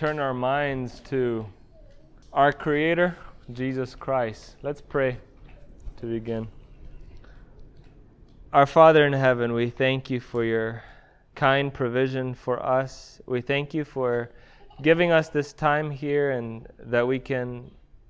turn our minds to our Creator, Jesus Christ. Let's pray to begin. Our Father in heaven, we thank you for your kind provision for us. We thank you for giving us this time here and that we can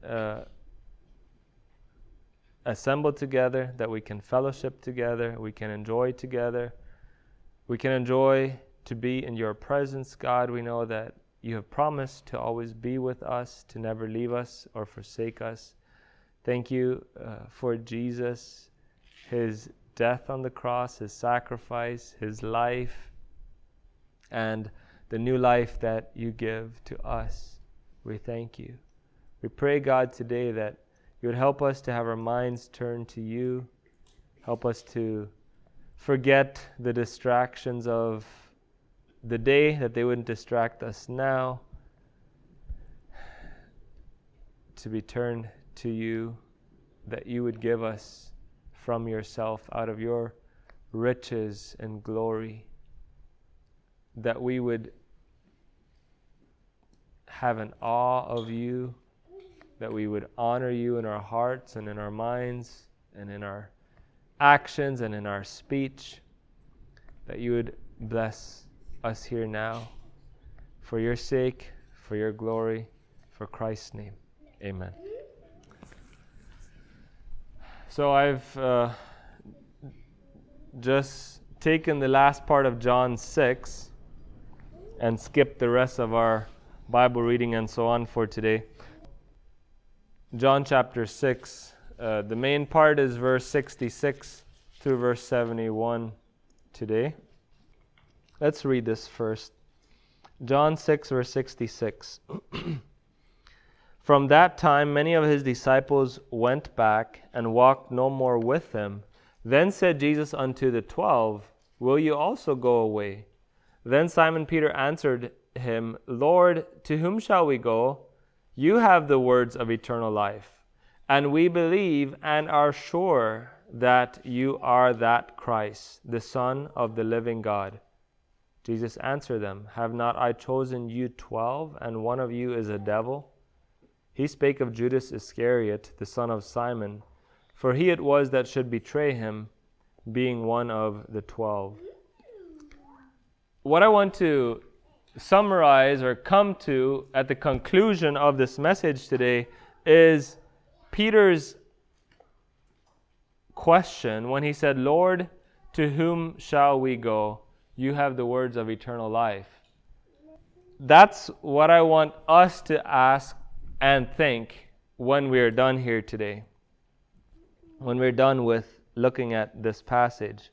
assemble together, that we can fellowship together, we can enjoy together. We can enjoy to be in your presence, God. We know that you have promised to always be with us, to never leave us or forsake us. Thank you for Jesus, his death on the cross, his sacrifice, his life, and the new life that you give to us. We thank you. We pray, God, today that you would help us to have our minds turned to you. Help us to forget the distractions of the day, that they wouldn't distract us now, to be turned to you, that you would give us from yourself out of your riches and glory, that we would have an awe of you, that we would honor you in our hearts and in our minds and in our actions and in our speech, that you would bless us here now for your sake, for your glory, for Christ's name. Amen. So I've just taken the last part of John 6 and skipped the rest of our Bible reading and so on for today. John chapter 6. The main part is verse 66 through verse 71 today. Let's read this first. John 6, verse 66. From that time, many of his disciples went back and walked no more with him. Then said Jesus unto the 12, Will you also go away? Then Simon Peter answered him, Lord, to whom shall we go? You have the words of eternal life. And we believe and are sure that you are that Christ, the Son of the living God. Jesus answered them, Have not I chosen you 12, and one of you is a devil? He spake of Judas Iscariot, the son of Simon, for he it was that should betray him, being one of the 12. What I want to summarize or come to at the conclusion of this message today is Peter's question when he said, Lord, to whom shall we go? You have the words of eternal life. That's what I want us to ask and think when we're done here today. When we're done with looking at this passage.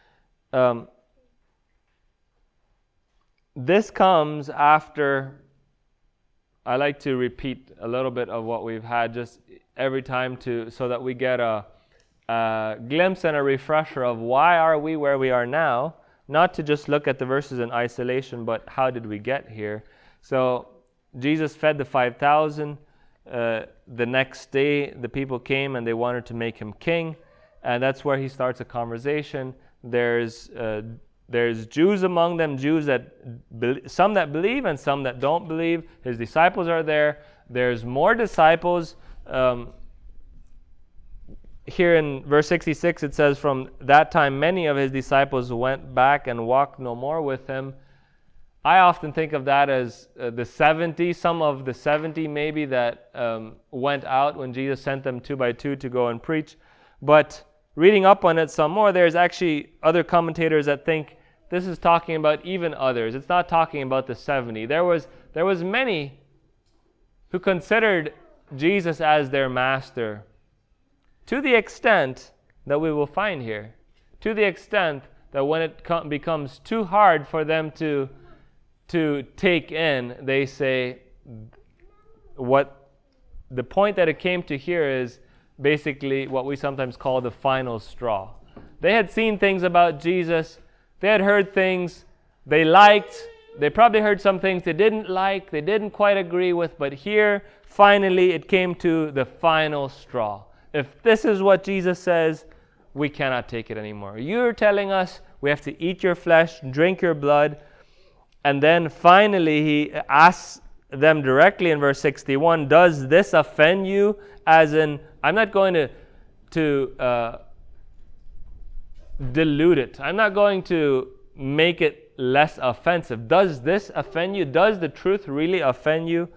This comes after, I like to repeat a little bit of what we've had just every time so that we get a glimpse and a refresher of why are we where we are now, not to just look at the verses in isolation, but how did we get here. So Jesus fed the 5,000. The next day the people came and they wanted to make him king, and that's where he starts a conversation. There's Jews among them, Jews that some that believe and some that don't believe. His disciples are there. There's more disciples. Here in verse 66 it says, From that time many of his disciples went back and walked no more with him. I often think of that as the 70, some of the 70 maybe that went out when Jesus sent them 2 by 2 to go and preach. But reading up on it some more, there's actually other commentators that think this is talking about even others. It's not talking about the 70. There was many who considered Jesus as their master, to the extent that we will find here, to the extent that when it becomes too hard for them to take in, they say what the point that it came to here is basically what we sometimes call the final straw. They had seen things about Jesus, they had heard things they liked, they probably heard some things they didn't like, they didn't quite agree with, but here finally it came to the final straw. If this is what Jesus says, we cannot take it anymore. You're telling us we have to eat your flesh, drink your blood. And then finally he asks them directly in verse 61, does this offend you? As in, I'm not going to dilute it. I'm not going to make it less offensive. Does this offend you? Does the truth really offend you?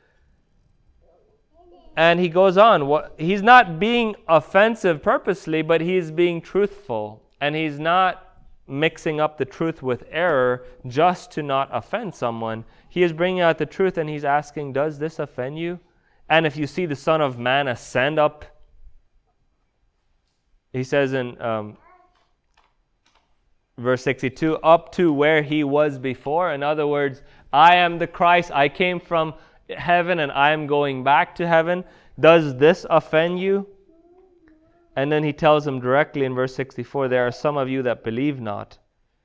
And he goes on. He's not being offensive purposely, but he's being truthful. And he's not mixing up the truth with error just to not offend someone. He is bringing out the truth, and he's asking, does this offend you? And if you see the Son of Man ascend up, he says in verse 62, up to where he was before. In other words, I am the Christ. I came from heaven and I am going back to heaven. Does this offend you? And then he tells them directly in verse 64, there are some of you that believe not.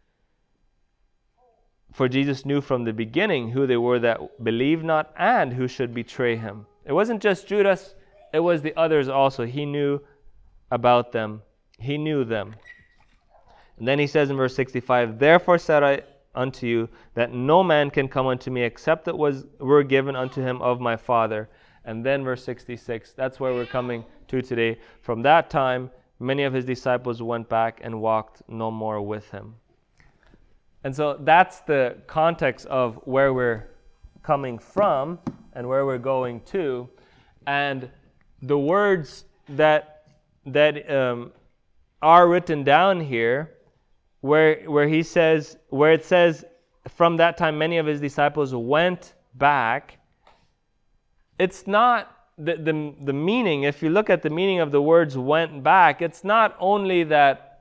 For Jesus knew from the beginning who they were that believed not and who should betray him. It wasn't just Judas, it was the others also. He knew about them. He knew them. And then he says in verse 65, therefore said I unto you that no man can come unto me except that were given unto him of my Father. And then verse 66, that's where we're coming to today. From that time, many of his disciples went back and walked no more with him. And so that's the context of where we're coming from and where we're going to. And the words that are written down here, where it says, from that time many of his disciples went back. It's not the meaning. If you look at the meaning of the words went back, it's not only that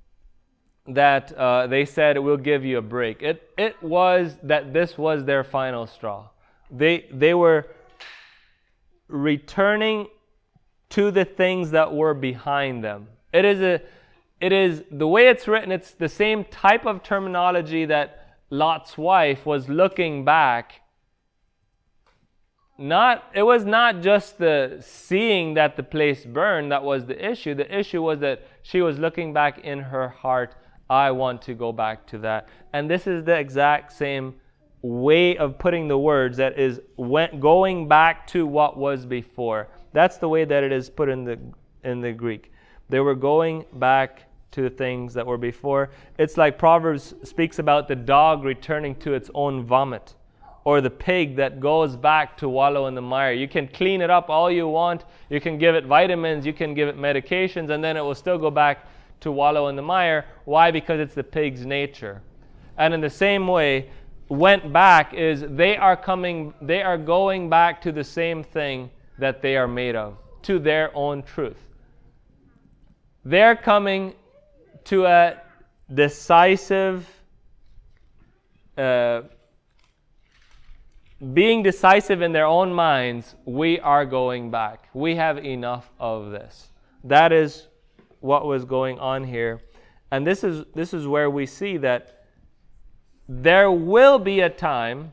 they said we'll give you a break. It was that this was their final straw. They were returning to the things that were behind them. It is the way it's written. It's the same type of terminology that Lot's wife was looking back. It was not just the seeing that the place burned that was the issue. The issue was that she was looking back in her heart. I want to go back to that. And this is the exact same way of putting the words, that is going back to what was before. That's the way that it is put in the Greek. They were going back to the things that were before. It's like Proverbs speaks about the dog returning to its own vomit, or the pig that goes back to wallow in the mire. You can clean it up all you want. You can give it vitamins. You can give it medications, and then it will still go back to wallow in the mire. Why? Because it's the pig's nature. And in the same way, went back is they are going back to the same thing that they are made of, to their own truth. They're coming to a decisive, being decisive in their own minds. We are going back. We have enough of this. That is what was going on here. And this is where we see that there will be a time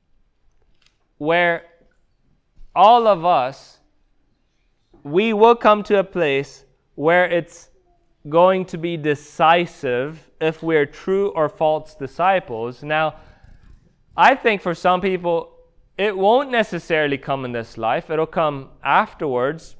where all of us, we will come to a place where it's going to be decisive if we're true or false disciples. Now, I think for some people, it won't necessarily come in this life. It'll come afterwards.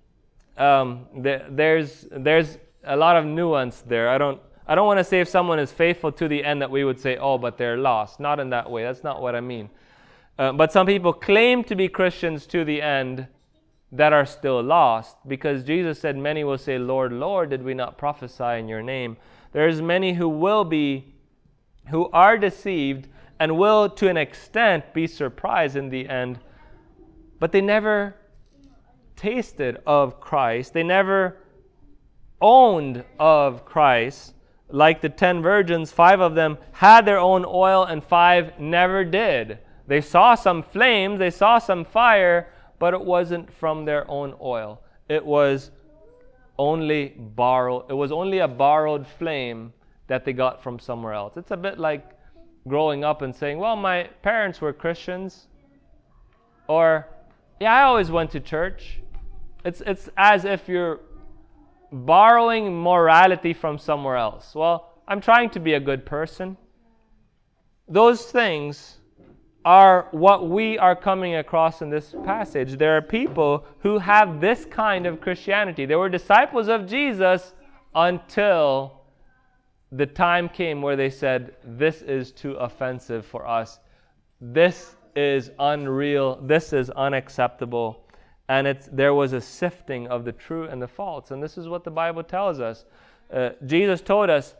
There's a lot of nuance there. I don't want to say if someone is faithful to the end that we would say, oh, but they're lost. Not in that way. That's not what I mean. But some people claim to be Christians to the end that are still lost, because Jesus said, many will say, Lord, Lord, did we not prophesy in your name? There's many who are deceived and will to an extent be surprised in the end, but they never tasted of Christ. They never owned of Christ. Like the 10 virgins, 5 of them had their own oil and 5 never did. They saw some flames, they saw some fire, but it wasn't from their own oil. It was only borrowed. It was only a borrowed flame that they got from somewhere else. It's a bit like growing up and saying, well, my parents were Christians. Or, yeah, I always went to church. It's as if you're borrowing morality from somewhere else. Well, I'm trying to be a good person. Those things are what we are coming across in this passage. There are people who have this kind of Christianity. They were disciples of Jesus until the time came where they said, this is too offensive for us. This is unreal. This is unacceptable. And there was a sifting of the true and the false. And this is what the Bible tells us. Jesus told us,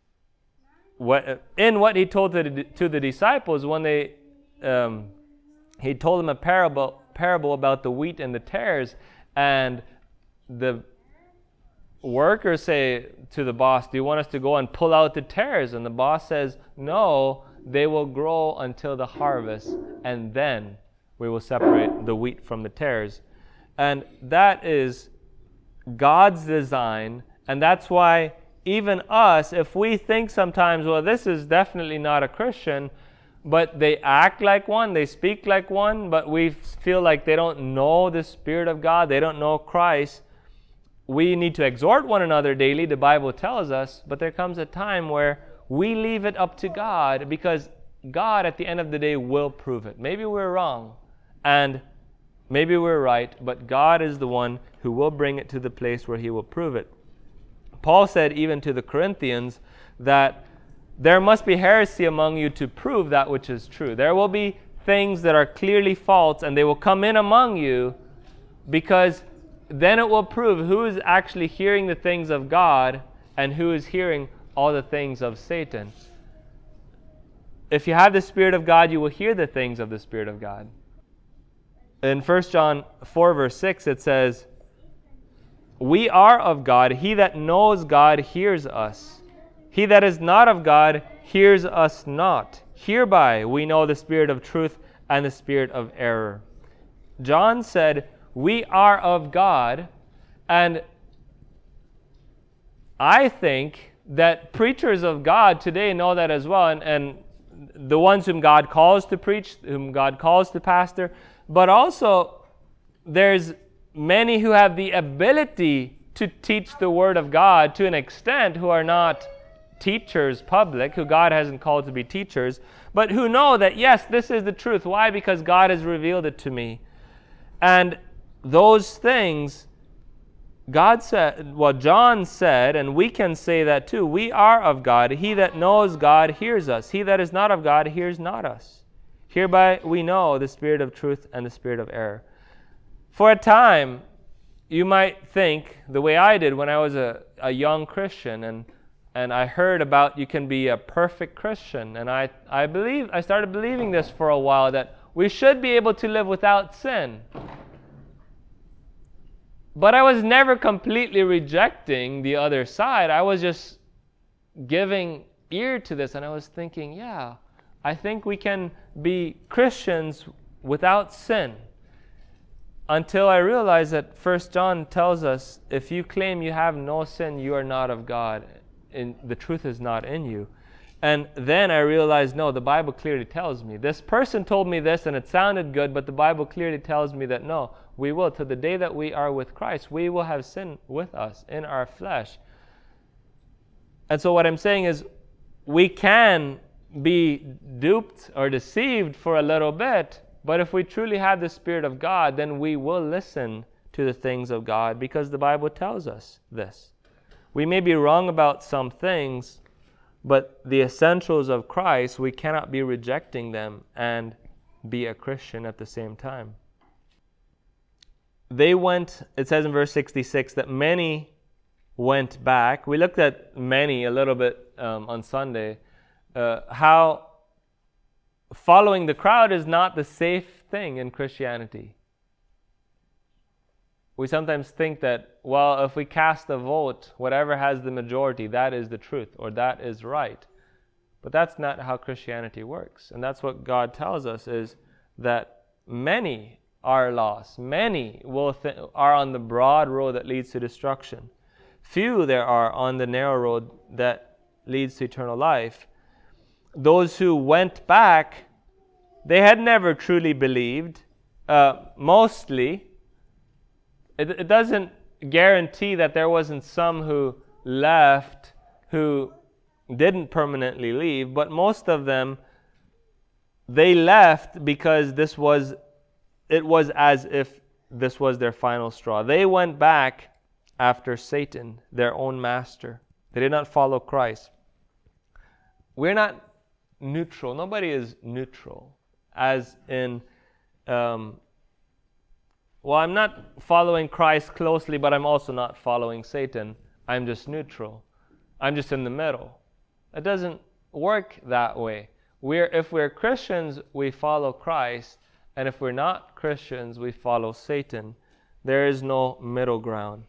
in what he told to the disciples when he told them a parable about the wheat and the tares, and the workers say to the boss, do you want us to go and pull out the tares? And the boss says, no, they will grow until the harvest, and then we will separate the wheat from the tares. And that is God's design, and that's why even us, if we think sometimes, well, this is definitely not a Christian, but they act like one, they speak like one, but we feel like they don't know the Spirit of God, they don't know Christ. We need to exhort one another daily, the Bible tells us, but there comes a time where we leave it up to God, because God at the end of the day will prove it. Maybe we're wrong, and maybe we're right, but God is the one who will bring it to the place where He will prove it. Paul said even to the Corinthians that there must be heresy among you to prove that which is true. There will be things that are clearly false, and they will come in among you, because then it will prove who is actually hearing the things of God and who is hearing all the things of Satan. If you have the Spirit of God, you will hear the things of the Spirit of God. In 1 John 4 verse 6 it says, we are of God. He that knows God hears us. He that is not of God hears us not. Hereby we know the spirit of truth and the spirit of error. John said, we are of God, and I think that preachers of God today know that as well, and the ones whom God calls to preach, whom God calls to pastor, but also there's many who have the ability to teach the Word of God to an extent, who are not teachers public, who God hasn't called to be teachers, but who know that, yes, this is the truth. Why? Because God has revealed it to me. And those things, God said, well, John said, and we can say that too, we are of God. He that knows God hears us. He that is not of God hears not us. Hereby we know the spirit of truth and the spirit of error. For a time, you might think, the way I did when I was a young Christian, and I heard about you can be a perfect Christian, and I started believing this for a while, that we should be able to live without sin. But I was never completely rejecting the other side. I was just giving ear to this, and I was thinking, yeah, I think we can be Christians without sin. Until I realized that 1 John tells us, if you claim you have no sin, you are not of God, and the truth is not in you. And then I realized, no, the Bible clearly tells me. This person told me this, and it sounded good, but the Bible clearly tells me that no, we will. To the day that we are with Christ, we will have sin with us in our flesh. And so what I'm saying is, we can be duped or deceived for a little bit, but if we truly have the Spirit of God, then we will listen to the things of God, because the Bible tells us this. We may be wrong about some things, but the essentials of Christ, we cannot be rejecting them and be a Christian at the same time. They went, it says in verse 66, that many went back. We looked at many a little bit on Sunday, how following the crowd is not the safe thing in Christianity. We sometimes think that, well, if we cast a vote, whatever has the majority, that is the truth, or that is right. But that's not how Christianity works. And that's what God tells us, is that many are lost. Many are on the broad road that leads to destruction. Few there are on the narrow road that leads to eternal life. Those who went back, they had never truly believed. Mostly, it doesn't guarantee that there wasn't some who left who didn't permanently leave, but most of them they left because it was as if this was their final straw. They went back after Satan, their own master. They did not follow Christ. We're not neutral. Nobody is neutral. As in, I'm not following Christ closely, but I'm also not following Satan. I'm just neutral. I'm just in the middle. It doesn't work that way. If we're Christians, we follow Christ. And if we're not Christians, we follow Satan. There is no middle ground.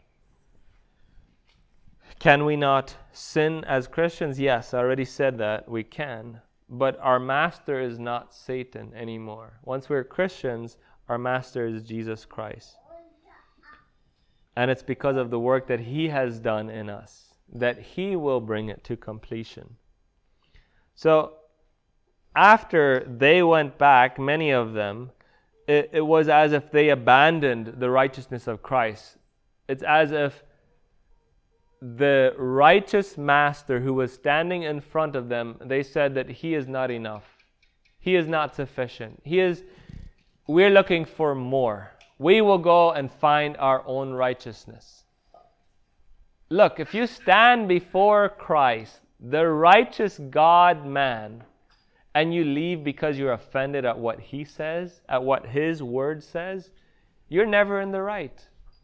Can we not sin as Christians? Yes, I already said that. We can. But our master is not Satan anymore. Once we're Christians, our master is Jesus Christ. And it's because of the work that He has done in us that He will bring it to completion. So, after they went back, many of them, it was as if they abandoned the righteousness of Christ. It's as if the righteous master who was standing in front of them, they said that He is not enough. He is not sufficient. We're looking for more. We will go and find our own righteousness. Look, if you stand before Christ, the righteous God-man, and you leave because you're offended at what He says, at what His word says, you're never in the right.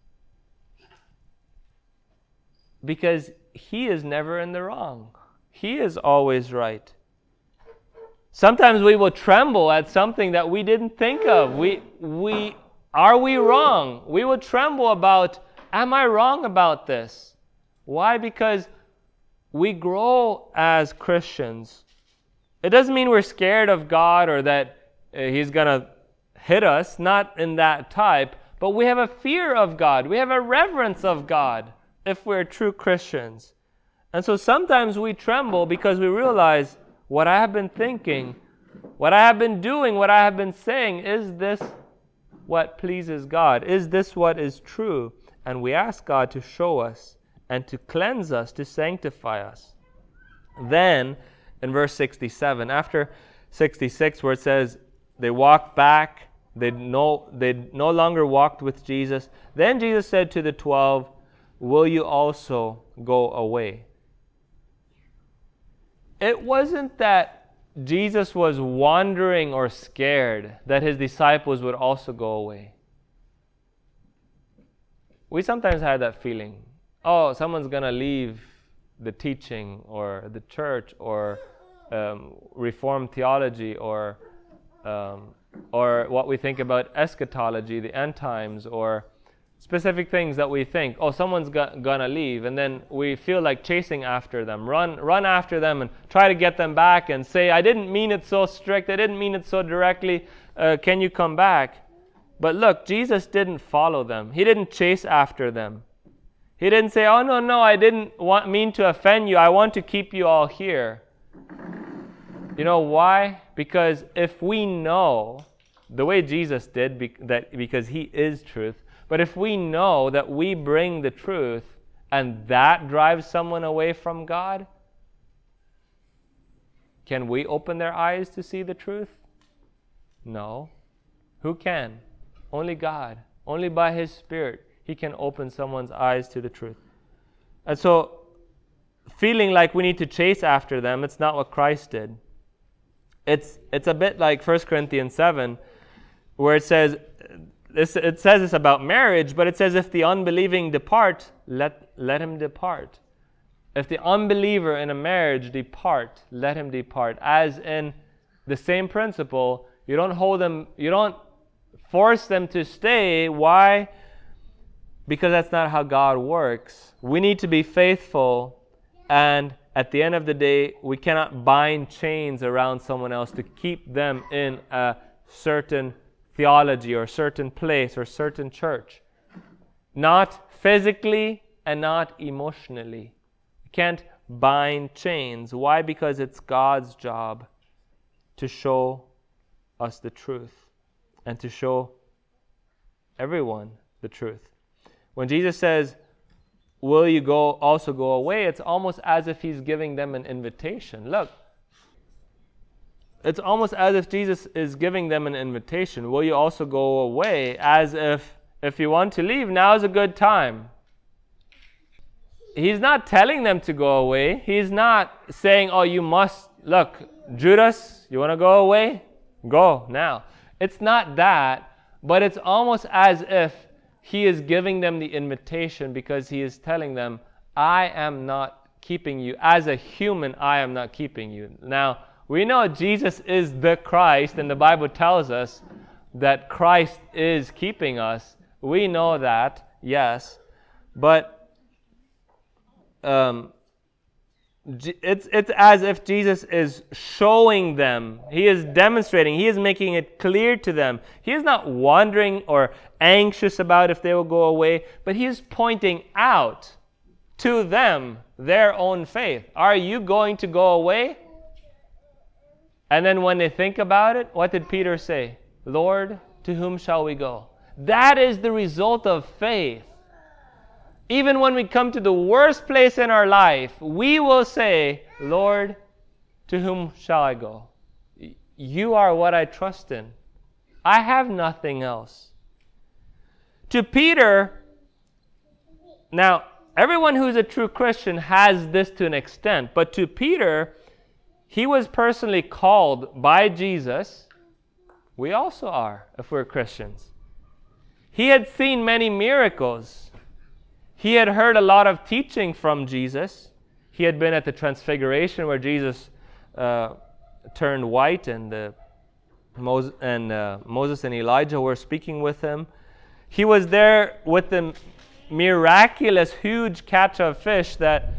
Because He is never in the wrong. He is always right. Sometimes we will tremble at something that we didn't think of. Are we wrong? We will tremble about, am I wrong about this? Why? Because we grow as Christians. It doesn't mean we're scared of God or that He's going to hit us, not in that type, but we have a fear of God. We have a reverence of God if we're true Christians. And so sometimes we tremble because we realize what I have been thinking, what I have been doing, what I have been saying, is this what pleases God? Is this what is true? And we ask God to show us and to cleanse us, to sanctify us. Then, in verse 67, after 66, where it says they walked back, they no longer walked with Jesus. Then Jesus said to the 12, will you also go away? It wasn't that Jesus was wandering or scared that His disciples would also go away. We sometimes have that feeling. Oh, someone's going to leave the teaching or the church or Reformed theology or what we think about eschatology, the end times, or specific things that we think, oh, someone's gonna leave, and then we feel like chasing after them, run after them and try to get them back and say, I didn't mean it so strict, I didn't mean it so directly, can you come back? But look, Jesus didn't follow them. He didn't chase after them. He didn't say, oh, no, I didn't mean to offend you, I want to keep you all here. You know why? Because if we know, the way Jesus did, because He is truth, but if we know that we bring the truth and that drives someone away from God, can we open their eyes to see the truth? No. Who can? Only God. Only by His Spirit He can open someone's eyes to the truth. And so, feeling like we need to chase after them, it's not what Christ did. It's a bit like 1 Corinthians 7, where it says this about marriage, but it says if the unbelieving depart, let him depart. If the unbeliever in a marriage depart, let him depart. As in the same principle, you don't hold them, you don't force them to stay. Why? Because that's not how God works. We need to be faithful, and at the end of the day, we cannot bind chains around someone else to keep them in a certain theology or certain place or certain church. Not physically and not emotionally. You can't bind chains. Why? Because it's God's job to show us the truth and to show everyone the truth. When Jesus says, will you also go away? It's almost as if He's giving them an invitation. Look, it's almost as if Jesus is giving them an invitation. Will you also go away? As if you want to leave, now is a good time. He's not telling them to go away. He's not saying, oh, you must, look, Judas, you want to go away? Go now. It's not that, but it's almost as if he is giving them the invitation because he is telling them, I am not keeping you. As a human, I am not keeping you. Now, we know Jesus is the Christ, and the Bible tells us that Christ is keeping us. We know that, yes, but it's as if Jesus is showing them. He is demonstrating. He is making it clear to them. He is not wondering or anxious about if they will go away, but he is pointing out to them their own faith. Are you going to go away? And then when they think about it, what did Peter say? Lord, to whom shall we go? That is the result of faith. Even when we come to the worst place in our life, we will say, Lord, to whom shall I go? You are what I trust in. I have nothing else. To Peter, now, everyone who's a true Christian has this to an extent, but to Peter, he was personally called by Jesus. We also are, if we're Christians. He had seen many miracles. He had heard a lot of teaching from Jesus. He had been at the Transfiguration where Jesus turned white and Moses and Elijah were speaking with him. He was there with the miraculous huge catch of fish that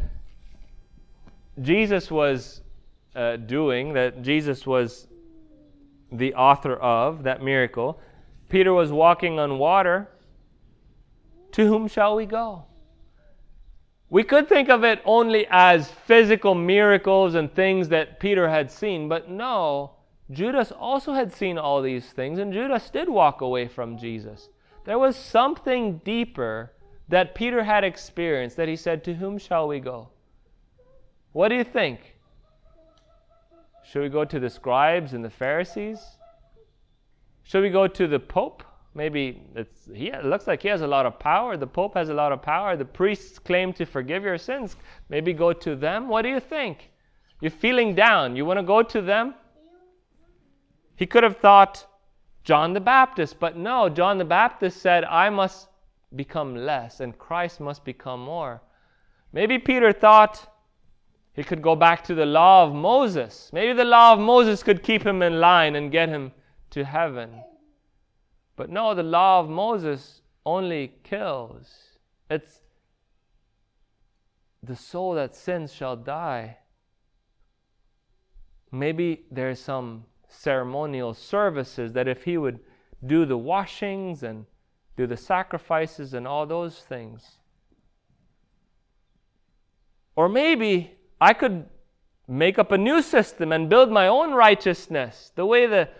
Jesus was doing, that Jesus was the author of, that miracle. Peter was walking on water. To whom shall we go? We could think of it only as physical miracles and things that Peter had seen, but no, Judas also had seen all these things, and Judas did walk away from Jesus. There was something deeper that Peter had experienced that he said, to whom shall we go? What do you think? Should we go to the scribes and the Pharisees? Should we go to the Pope? Maybe it looks like he has a lot of power. The Pope has a lot of power. The priests claim to forgive your sins. Maybe go to them. What do you think? You're feeling down. You want to go to them? He could have thought John the Baptist, but no, John the Baptist said, I must become less and Christ must become more. Maybe Peter thought he could go back to the law of Moses. Maybe the law of Moses could keep him in line and get him to heaven. But no, the law of Moses only kills. It's the soul that sins shall die. Maybe there's some ceremonial services that if he would do the washings and do the sacrifices and all those things. Or maybe I could make up a new system and build my own righteousness, the way the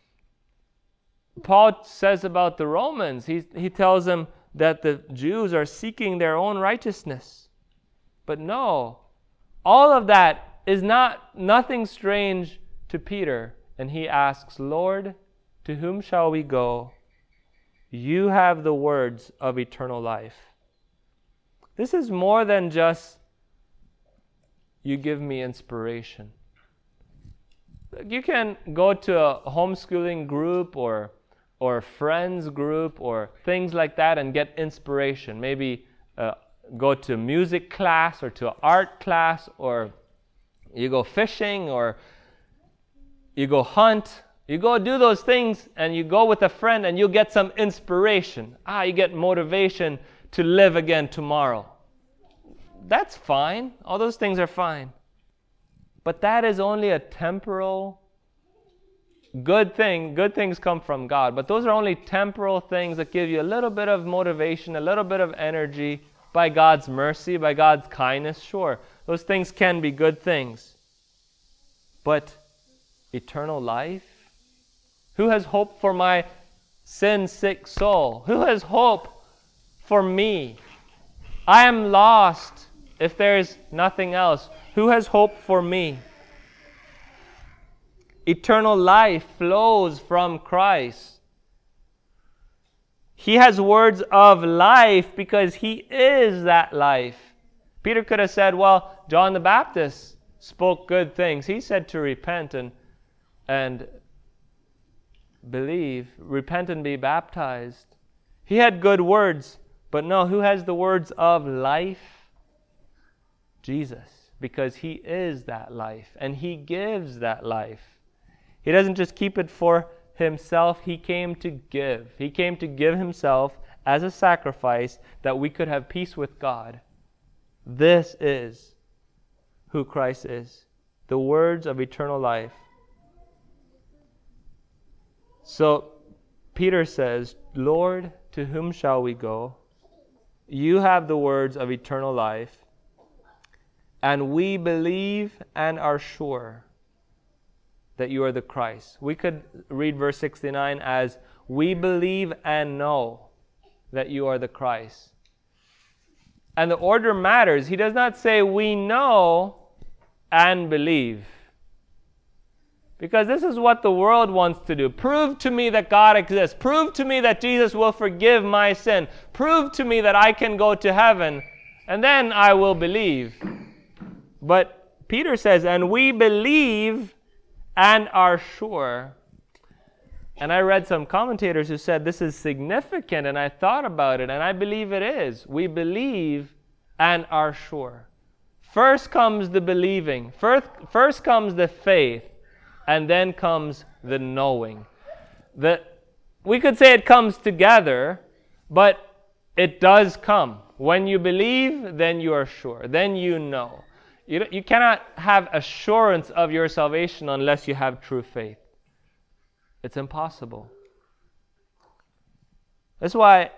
Paul says about the Romans. He tells them that the Jews are seeking their own righteousness. But no, all of that is nothing strange to Peter. And he asks, Lord, to whom shall we go? You have the words of eternal life. This is more than just, you give me inspiration. You can go to a homeschooling group or friends group or things like that and get inspiration. Maybe go to music class or to an art class, or you go fishing or you go hunt. You go do those things and you go with a friend and you get some inspiration. You get motivation to live again tomorrow. That's fine. All those things are fine. But that is only a temporal good thing. Good things come from God. But those are only temporal things that give you a little bit of motivation, a little bit of energy by God's mercy, by God's kindness. Sure, those things can be good things. But eternal life? Who has hope for my sin-sick soul? Who has hope for me? I am lost if there is nothing else. Who has hope for me? Eternal life flows from Christ. He has words of life because He is that life. Peter could have said, well, John the Baptist spoke good things. He said to repent and believe, repent and be baptized. He had good words, but no, who has the words of life? Jesus, because He is that life, and He gives that life. He doesn't just keep it for Himself. He came to give. He came to give Himself as a sacrifice that we could have peace with God. This is who Christ is, the words of eternal life. So Peter says, Lord, to whom shall we go? You have the words of eternal life, and we believe and are sure that you are the Christ. We could read verse 69 as, we believe and know that you are the Christ. And the order matters. He does not say, we know and believe. Because this is what the world wants to do. Prove to me that God exists. Prove to me that Jesus will forgive my sin. Prove to me that I can go to heaven, and then I will believe. But Peter says, and we believe and are sure. And I read some commentators who said this is significant, and I thought about it, and I believe it is. We believe and are sure. First comes the believing. First comes the faith. And then comes the knowing. We could say it comes together, but it does come. When you believe, then you are sure. Then you know. You cannot have assurance of your salvation unless you have true faith. It's impossible. That's why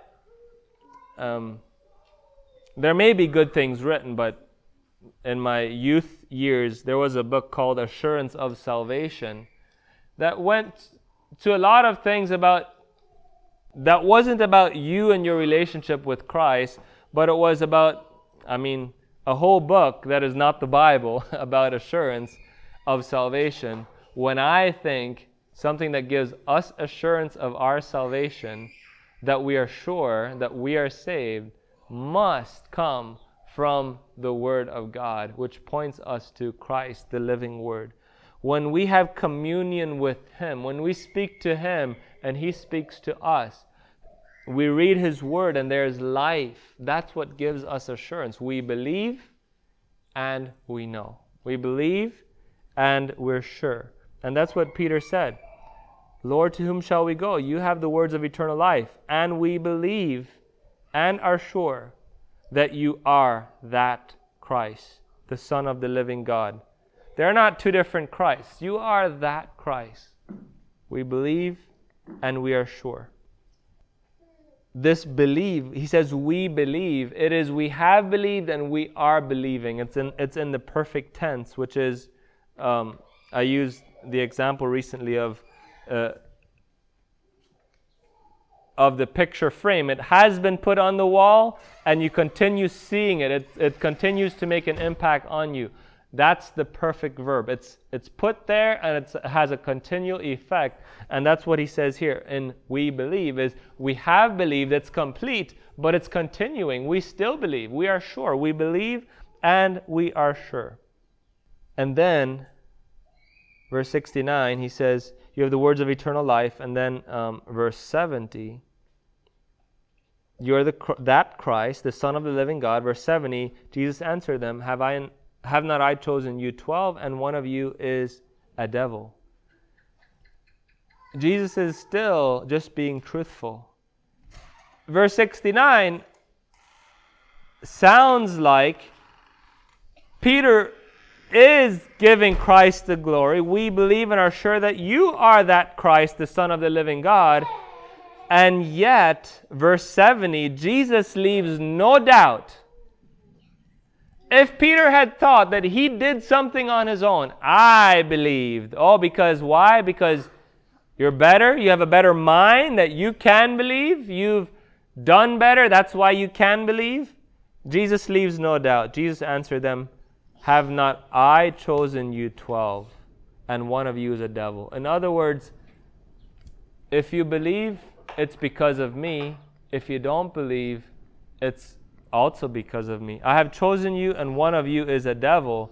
there may be good things written, but in my youth years, there was a book called Assurance of Salvation that went to a lot of things that wasn't about you and your relationship with Christ, but it was about, a whole book that is not the Bible about assurance of salvation. When I think something that gives us assurance of our salvation, that we are sure that we are saved, must come from the Word of God, which points us to Christ, the living Word. When we have communion with Him, when we speak to Him and He speaks to us, we read His Word and there's life. That's what gives us assurance. We believe and we know. We believe and we're sure. And that's what Peter said. Lord, to whom shall we go? You have the words of eternal life, and we believe and are sure that you are that Christ, the Son of the living God. They're not two different Christs. You are that Christ. We believe and we are sure. This believe, he says we believe. It is we have believed and we are believing. It's in the perfect tense, which is, I used the example recently of the picture frame. It has been put on the wall and you continue seeing it. It continues to make an impact on you. That's the perfect verb. It's put there and it has a continual effect. And that's what he says here in we believe is we have believed, it's complete, but it's continuing. We still believe. We are sure. We believe and we are sure. And then verse 69, he says, you have the words of eternal life. And then verse 70, you are that Christ, the Son of the living God. Verse 70, Jesus answered them, have not I chosen you 12, and one of you is a devil? Jesus is still just being truthful. Verse 69 sounds like Peter is giving Christ the glory. We believe and are sure that you are that Christ, the Son of the living God. And yet, verse 70, Jesus leaves no doubt. If Peter had thought that he did something on his own, I believed. Oh, because why? Because you're better, you have a better mind, that you can believe, you've done better, that's why you can believe. Jesus leaves no doubt. Jesus answered them, have not I chosen you 12? and one of you is a devil. In other words, if you believe, it's because of me. If you don't believe, it's also because of me. I have chosen you, and one of you is a devil.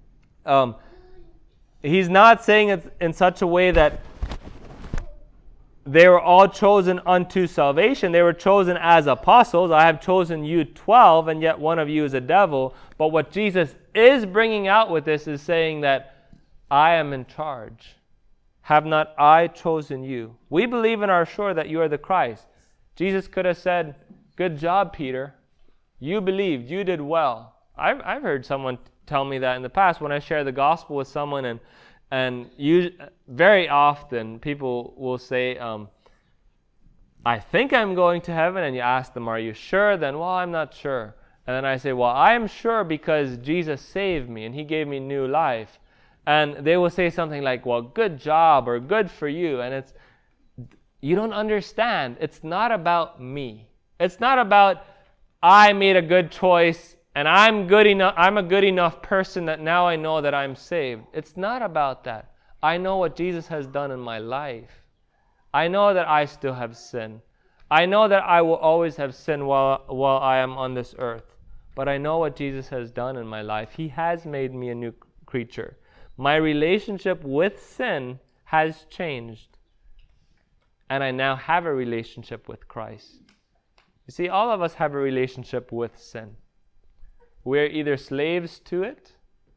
He's not saying it in such a way that they were all chosen unto salvation. They were chosen as apostles. I have chosen you 12, and yet one of you is a devil. But what Jesus is bringing out with this is saying that I am in charge. Have not I chosen you? We believe and are sure that you are the Christ. Jesus could have said, good job, Peter. You believed. You did well. I've heard someone tell me that in the past when I share the gospel with someone, and very often people will say, I think I'm going to heaven, and you ask them, are you sure? Then, well, I'm not sure. And then I say, well, I am sure because Jesus saved me and He gave me new life. And they will say something like, well, good job or good for you. And you don't understand. It's not about me. It's not about I made a good choice and I'm good enough. I'm a good enough person that now I know that I'm saved. It's not about that. I know what Jesus has done in my life. I know that I still have sin. I know that I will always have sin while I am on this earth. But I know what Jesus has done in my life. He has made me a new creature. My relationship with sin has changed. And I now have a relationship with Christ. You see, all of us have a relationship with sin. We're either slaves to it,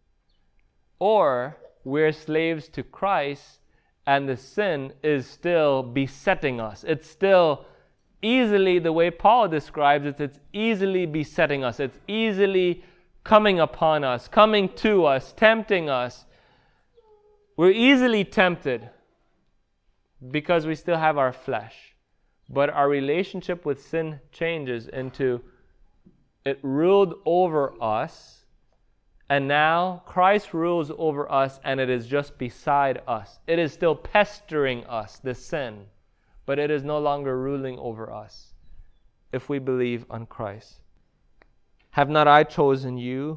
or we're slaves to Christ, and the sin is still besetting us. It's still easily, the way Paul describes it, it's easily besetting us. It's easily coming upon us, coming to us, tempting us. We're easily tempted because we still have our flesh. But our relationship with sin changes into it ruled over us, and now Christ rules over us, and it is just beside us. It is still pestering us, the sin, but it is no longer ruling over us if we believe on Christ. Have not I chosen you?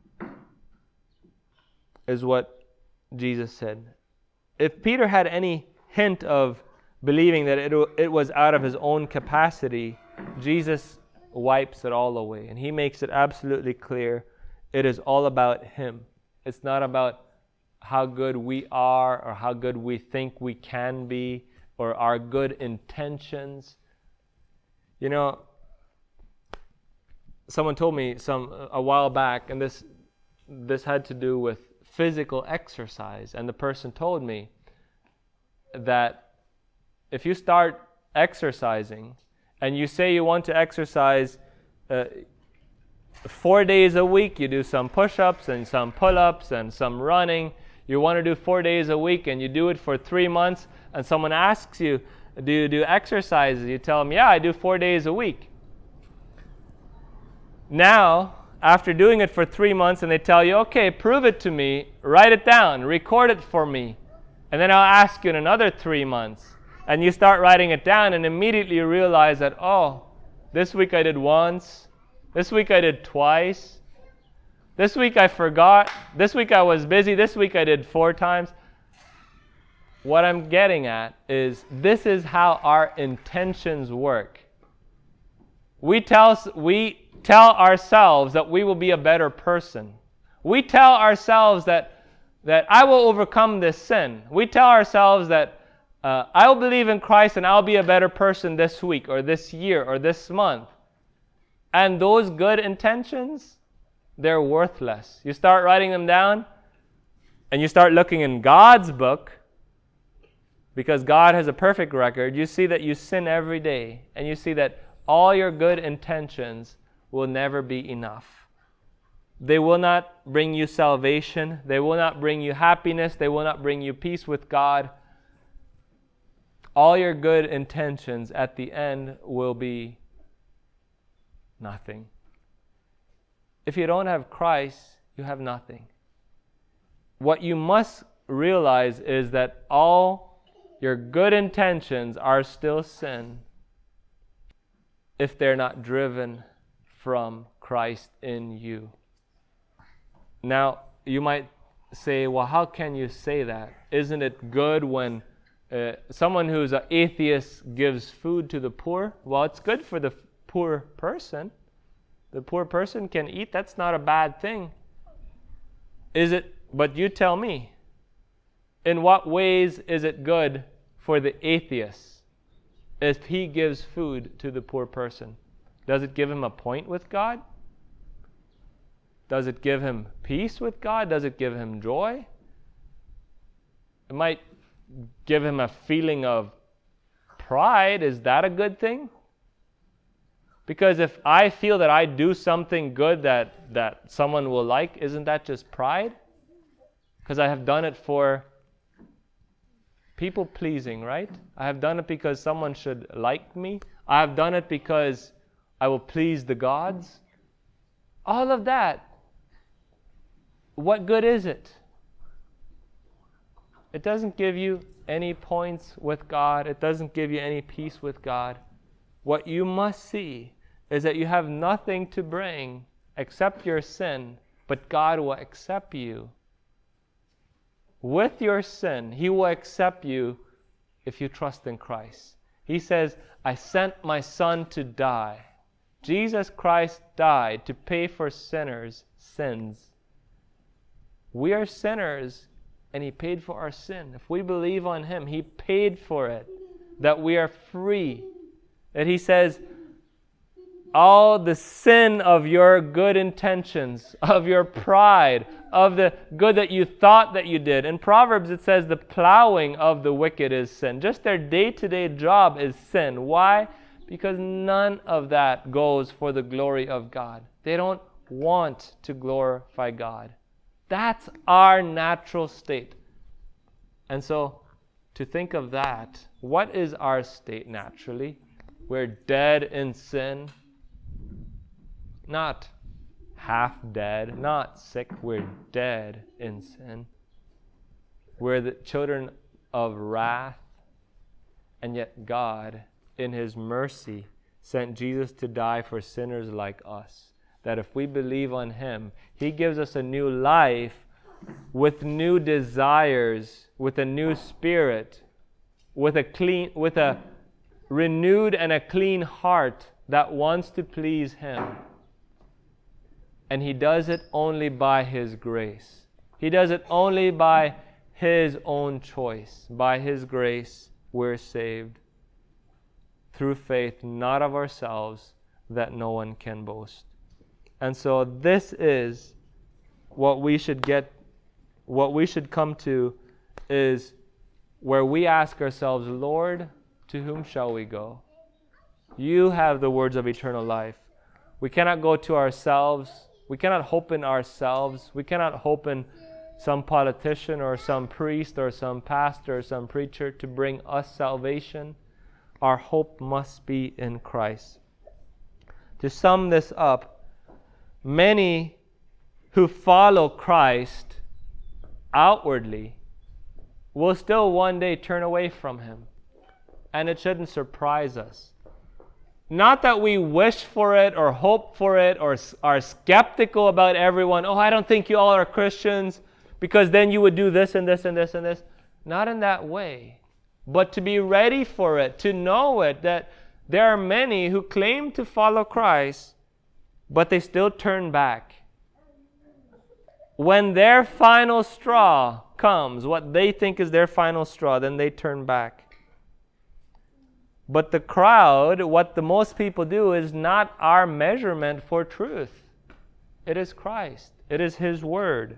Is what Jesus said. If Peter had any hint of believing that it was out of his own capacity, Jesus wipes it all away. And He makes it absolutely clear it is all about Him. It's not about how good we are or how good we think we can be or our good intentions. You know, someone told me a while back, and this had to do with physical exercise, and the person told me that if you start exercising and you say you want to exercise 4 days a week, you do some push-ups and some pull-ups and some running, you want to do 4 days a week and you do it for 3 months, and someone asks you, do you do exercises? You tell them, yeah, I do 4 days a week. Now, after doing it for 3 months, and they tell you, okay, prove it to me, write it down, record it for me, and then I'll ask you in another 3 months. And you start writing it down, and immediately you realize that, oh, this week I did once, this week I did twice, this week I forgot, this week I was busy, this week I did 4 times. What I'm getting at is this is how our intentions work. We tell ourselves that we will be a better person. We tell ourselves that I will overcome this sin. We tell ourselves that I will believe in Christ and I'll be a better person this week or this year or this month. And those good intentions, they're worthless. You start writing them down and you start looking in God's book, because God has a perfect record. You see that you sin every day, and you see that all your good intentions will never be enough. They will not bring you salvation. They will not bring you happiness. They will not bring you peace with God. All your good intentions at the end will be nothing. If you don't have Christ, you have nothing. What you must realize is that all your good intentions are still sin if they're not driven from Christ in you. Now, you might say, well, how can you say that? Isn't it good when someone who's an atheist gives food to the poor? Well, it's good for the poor person. The poor person can eat. That's not a bad thing. Is it? But you tell me. In what ways is it good for the atheist if he gives food to the poor person? Does it give him a point with God? Does it give him peace with God? Does it give him joy? It might give him a feeling of pride. Is that a good thing? Because if I feel that I do something good that someone will like, isn't that just pride? Because I have done it for people pleasing, right? I have done it because someone should like me. I have done it because I will please the gods. All of that. What good is it? It doesn't give you any points with God. It doesn't give you any peace with God. What you must see is that you have nothing to bring except your sin, but God will accept you. With your sin, He will accept you if you trust in Christ. He says, I sent my Son to die. Jesus Christ died to pay for sinners' sins. We are sinners, and He paid for our sin. If we believe on Him, He paid for it, that we are free. That He says, all the sin of your good intentions, of your pride, of the good that you thought that you did. In Proverbs it says the plowing of the wicked is sin. Just their day-to-day job is sin. Why? Because none of that goes for the glory of God. They don't want to glorify God. That's our natural state. And so, to think of that, what is our state naturally? We're dead in sin. Not half dead, not sick. We're dead in sin. We're the children of wrath. And yet God, in His mercy, sent Jesus to die for sinners like us. That if we believe on Him, He gives us a new life with new desires, with a new spirit, with a renewed and a clean heart that wants to please Him. And He does it only by His grace. He does it only by His own choice. By His grace, we're saved. Through faith, not of ourselves, that no one can boast. And so this is what we should come to, is where we ask ourselves, Lord, to whom shall we go? You have the words of eternal life. We cannot go to ourselves. We cannot hope in ourselves. We cannot hope in some politician or some priest or some pastor or some preacher to bring us salvation. Our hope must be in Christ. To sum this up, many who follow Christ outwardly will still one day turn away from Him. And it shouldn't surprise us. Not that we wish for it or hope for it or are skeptical about everyone. Oh, I don't think you all are Christians because then you would do this and this and this and this. Not in that way. But to be ready for it, to know it, that there are many who claim to follow Christ, but they still turn back. When their final straw comes, what they think is their final straw, then they turn back. But the crowd, what the most people do, is not our measurement for truth. It is Christ. It is His Word.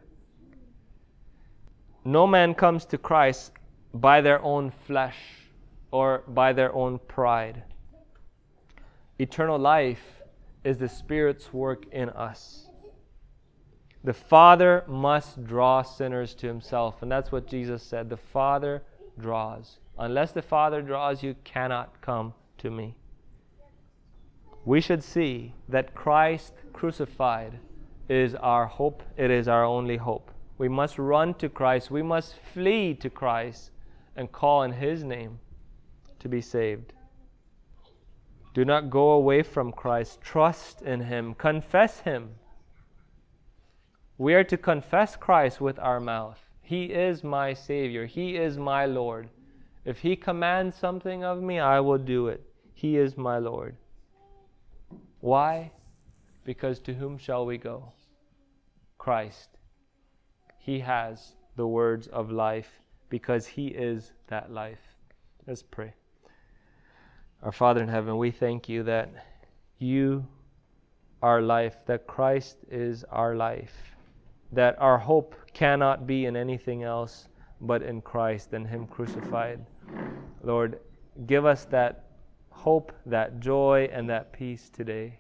No man comes to Christ by their own flesh or by their own pride. Eternal life is the Spirit's work in us. The Father must draw sinners to Himself, and that's what Jesus said. The Father draws. Unless the Father draws, you cannot come to me. We should see that Christ crucified is our hope. It is our only hope. We must run to Christ. We must flee to Christ and call on His name to be saved. Do not go away from Christ. Trust in Him. Confess Him. We are to confess Christ with our mouth. He is my Savior. He is my Lord. If He commands something of me, I will do it. He is my Lord. Why? Because to whom shall we go? Christ. He has the words of life because He is that life. Let's pray. Our Father in heaven, we thank You that You are life, that Christ is our life, that our hope cannot be in anything else but in Christ and Him crucified. Lord, give us that hope, that joy, and that peace today.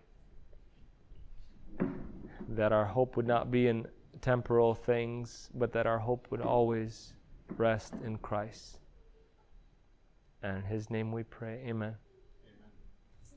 That our hope would not be in temporal things, but that our hope would always rest in Christ. And in His name we pray. Amen.